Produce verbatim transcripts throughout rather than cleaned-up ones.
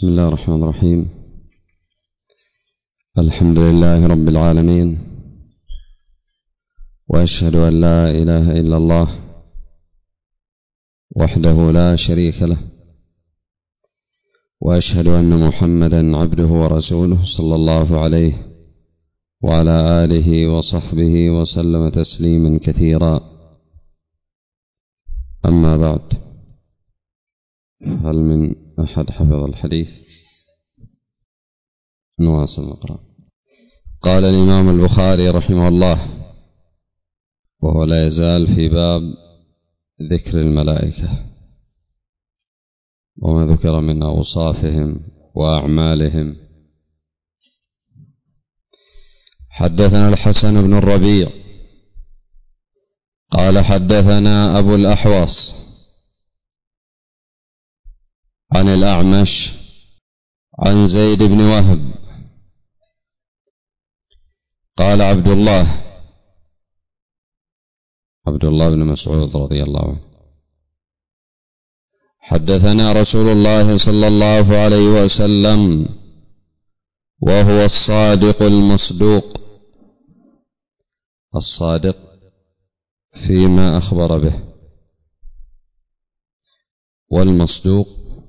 بسم الله الرحمن الرحيم. الحمد لله رب العالمين، وأشهد أن لا إله إلا الله وحده لا شريك له، وأشهد أن محمدا عبده ورسوله صلى الله عليه وعلى آله وصحبه وسلم تسليما كثيرا. أما بعد، هل من أحد حفظ الحديث؟ نواصل نقرأ. قال الإمام البخاري رحمه الله، وهو لا يزال في باب ذكر الملائكة وما ذكر من أوصافهم وأعمالهم. حدثنا الحسن بن الربيع قال حدثنا أبو الأحوص عن الأعمش عن زيد بن وهب قال عبد الله عبد الله بن مسعود رضي الله عنه حدثنا رسول الله صلى الله عليه وسلم وهو الصادق المصدوق، الصادق فيما أخبر به، والمصدوق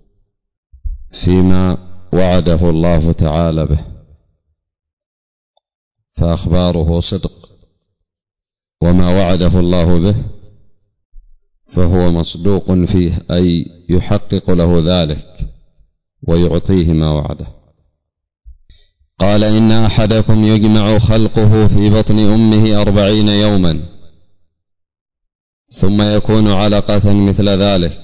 فيما وعده الله تعالى به، فأخباره صدق، وما وعده الله به فهو مصدوق فيه، أي يحقق له ذلك ويعطيه ما وعده. قال إن أحدكم يجمع خلقه في بطن أمه أربعين يوما ثم يكون علقة مثل ذلك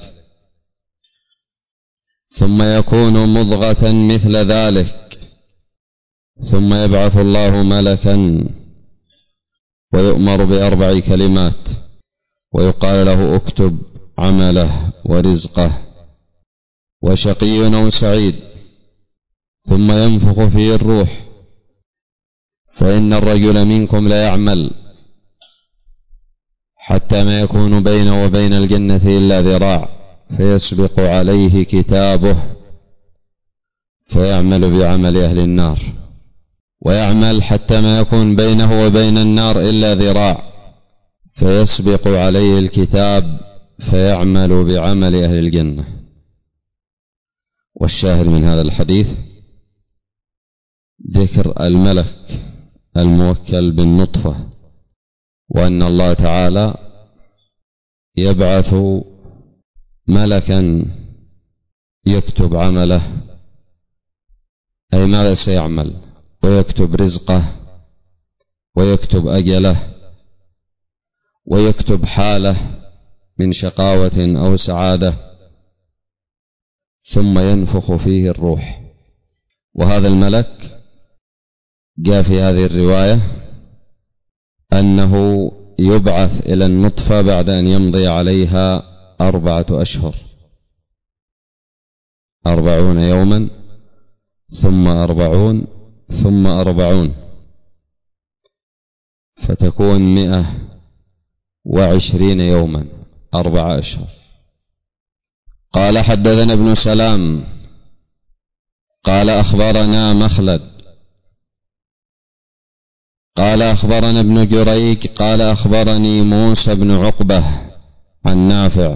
ثم يكون مضغة مثل ذلك ثم يبعث الله ملكا ويؤمر بأربع كلمات ويقال له اكتب عمله ورزقه وشقي أو سعيد، ثم ينفخ فيه الروح، فإن الرجل منكم لا يعمل حتى ما يكون بينه وبين الجنة إلا ذراع، فيسبق عليه كتابه فيعمل بعمل أهل النار، ويعمل حتى ما يكون بينه وبين النار إلا ذراع، فيسبق عليه الكتاب فيعمل بعمل أهل الجنة. والشاهد من هذا الحديث ذكر الملك الموكل بالنطفة، وأن الله تعالى يبعث ملكا يكتب عمله، أي ماذا سيعمل، ويكتب رزقه ويكتب أجله ويكتب حاله من شقاوة أو سعادة، ثم ينفخ فيه الروح. وهذا الملك جاء في هذه الرواية أنه يبعث إلى النطفة بعد أن يمضي عليها أربعة أشهر، أربعون يوما ثم أربعون ثم أربعون، فتكون مئة وعشرين يوما، أربع أشهر. قال حدثنا ابن سلام قال أخبرنا مخلد قال أخبرنا ابن جريج قال أخبرني موسى بن عقبة عن نافع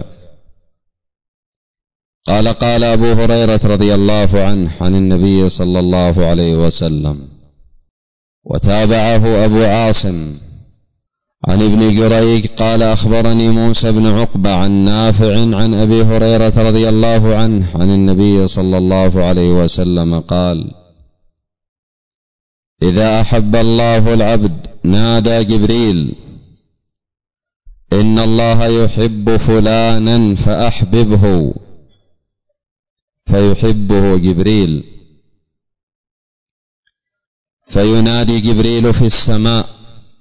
قال قال أبو هريرة رضي الله عنه عن النبي صلى الله عليه وسلم، وتابعه أبو عاصم عن ابن جريج قال أخبرني موسى بن عقبة عن نافع عن أبي هريرة رضي الله عنه عن النبي صلى الله عليه وسلم قال: إذا أحب الله العبد نادى جبريل: إن الله يحب فلانا فأحببه، فيحبه جبريل، فينادي جبريل في السماء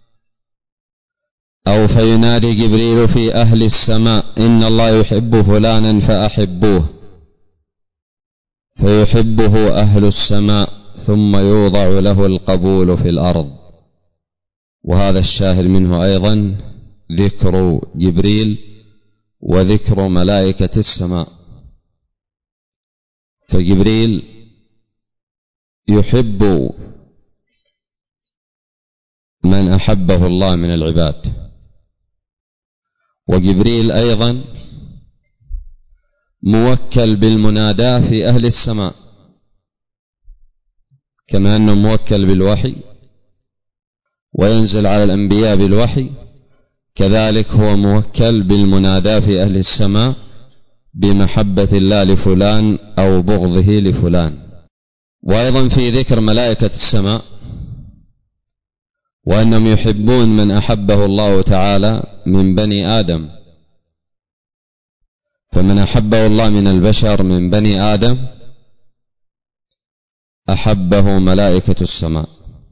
أو فينادي جبريل في أهل السماء: إن الله يحب فلانا فأحبوه، فيحبه أهل السماء، ثم يوضع له القبول في الأرض. وهذا الشاهد منه أيضا ذكر جبريل وذكر ملائكة السماء، فجبريل يحب من أحبه الله من العباد، وجبريل أيضا موكل بالمناداة في أهل السماء، كما أنه موكل بالوحي وينزل على الأنبياء بالوحي، كذلك هو موكل بالمناداة في أهل السماء بمحبة الله لفلان أو بغضه لفلان. وأيضا في ذكر ملائكة السماء وأنهم يحبون من أحبه الله تعالى من بني آدم، فمن أحبه الله من البشر من بني آدم أحبه ملائكة السماء.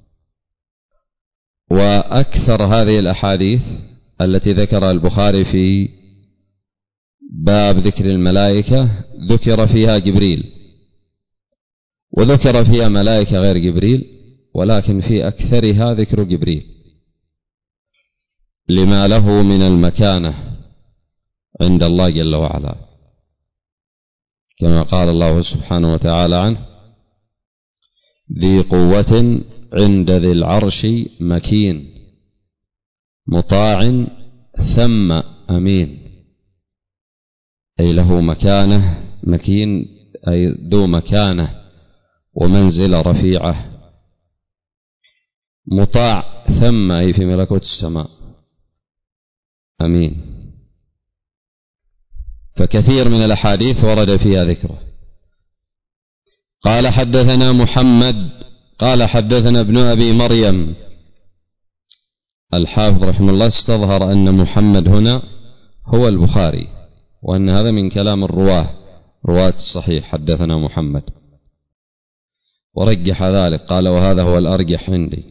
وأكثر هذه الأحاديث التي ذكرها البخاري في باب ذكر الملائكة ذكر فيها جبريل، وذكر فيها ملائكة غير جبريل، ولكن في أكثرها ذكر جبريل لما له من المكانة عند الله جل وعلا، كما قال الله سبحانه وتعالى عنه: ذي قوة عند ذي العرش مكين مطاع ثم أمين، أي له مكانة، مكين أي ذو مكانة ومنزلة رفيعة، مطاع ثم أي في ملكوت السماء، أمين. فكثير من الأحاديث ورد فيها ذكره. قال حدثنا محمد قال حدثنا ابن أبي مريم. الحافظ رحمه الله استظهر أن محمد هنا هو البخاري، وأن هذا من كلام الرواه رواة الصحيح، حدثنا محمد، ورجح ذلك قال: وهذا هو الأرجح عندي.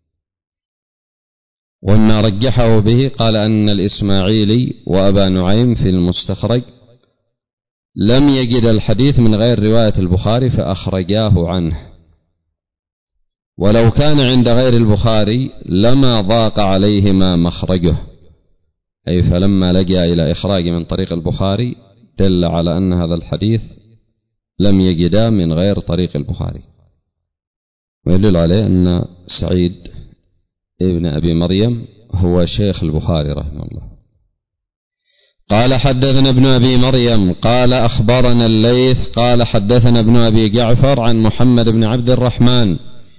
وما رجحه به قال أن الإسماعيلي وأبا نعيم في المستخرج لم يجد الحديث من غير رواية البخاري فأخرجاه عنه، ولو كان عند غير البخاري لما ضاق عليهما مخرجه، أي فلما لجأ إلى إخراج من طريق البخاري دل على أن هذا الحديث لم يجدا من غير طريق البخاري، ويدل عليه أن سعيد ابن أبي مريم هو شيخ البخاري رحمه الله. قال حدثنا ابن أبي مريم قال أخبرنا الليث قال حدثنا ابن أبي جعفر عن محمد بن عبد الرحمن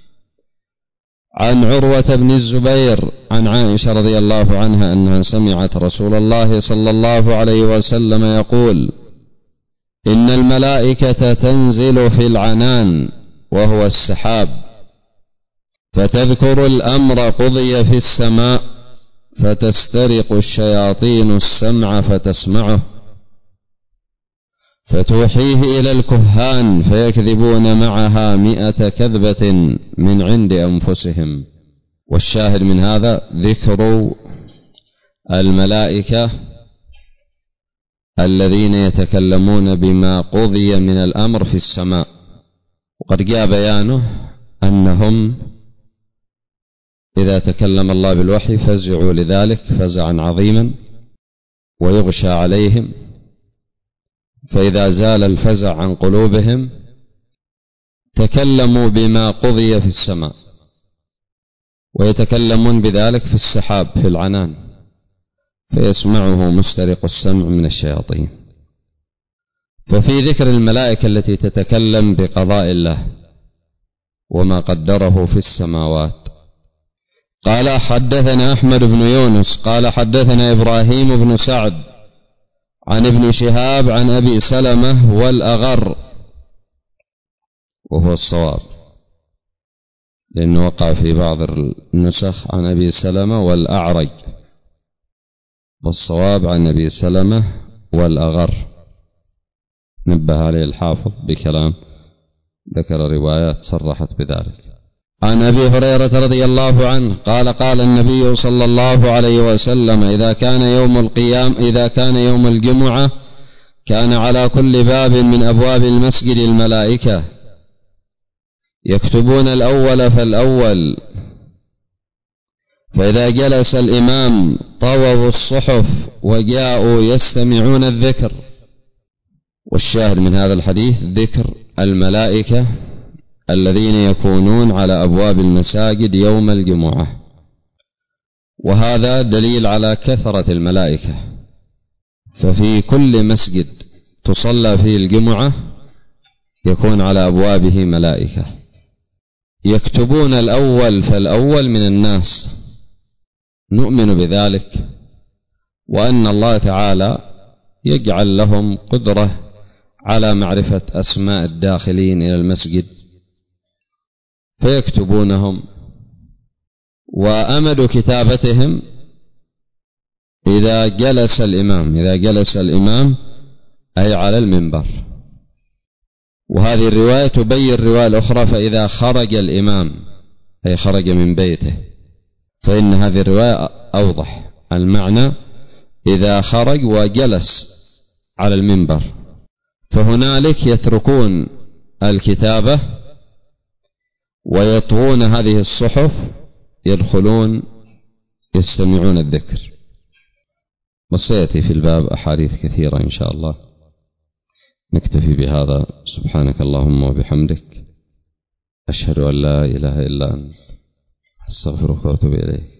عن عروة بن الزبير عن عائشة رضي الله عنها أنها سمعت رسول الله صلى الله عليه وسلم يقول: إن الملائكة تنزل في العنان وهو السحاب، فتذكر الأمر قضي في السماء، فتسترق الشياطين السمع فتسمعه، فتوحيه إلى الكهان فيكذبون معها مئة كذبة من عند أنفسهم. والشاهد من هذا ذكر الملائكة الذين يتكلمون بما قضي من الأمر في السماء، وقد جاء بيانه أنهم إذا تكلم الله بالوحي فزعوا لذلك فزعا عظيما ويغشى عليهم، فإذا زال الفزع عن قلوبهم تكلموا بما قضي في السماء، ويتكلمون بذلك في السحاب في العنان فيسمعه مسترق السمع من الشياطين. ففي ذكر الملائكة التي تتكلم بقضاء الله وما قدره في السماوات. قال حدثنا أحمد بن يونس قال حدثنا إبراهيم بن سعد عن ابن شهاب عن أبي سلمة والأغر، وهو الصواب لأنه وقع في بعض النسخ عن أبي سلمة والأعرج، والصواب عن أبي سلمة والأغر، نبه عليه الحافظ بكلام ذكر روايات صرحت بذلك. عن أبي هريرة رضي الله عنه قال قال النبي صلى الله عليه وسلم: إذا كان يوم القيام إذا كان يوم الجمعة كان على كل باب من أبواب المسجد الملائكة يكتبون الأول فالأول، فإذا جلس الإمام طووا الصحف وجاءوا يستمعون الذكر. والشاهد من هذا الحديث ذكر الملائكة الذين يكونون على أبواب المساجد يوم الجمعة، وهذا دليل على كثرة الملائكة. ففي كل مسجد تصلى فيه الجمعة يكون على أبوابه ملائكة يكتبون الأول فالأول من الناس. نؤمن بذلك، وأن الله تعالى يجعل لهم قدرة على معرفة أسماء الداخلين إلى المسجد فيكتبونهم، وأمد كتابتهم إذا جلس الإمام إذا جلس الإمام أي على المنبر. وهذه الرواية تبين الرواية الأخرى فإذا خرج الإمام أي خرج من بيته، فإن هذه الرواية أوضح المعنى إذا خرج وجلس على المنبر. فهنالك يتركون الكتابة ويطوون هذه الصحف، يدخلون يستمعون الذكر. وسيأتي في الباب أحاديث كثيرة إن شاء الله. نكتفي بهذا. سبحانك اللهم وبحمدك، أشهد أن لا إله إلا أنت، أستغفرك وأتوب إليك.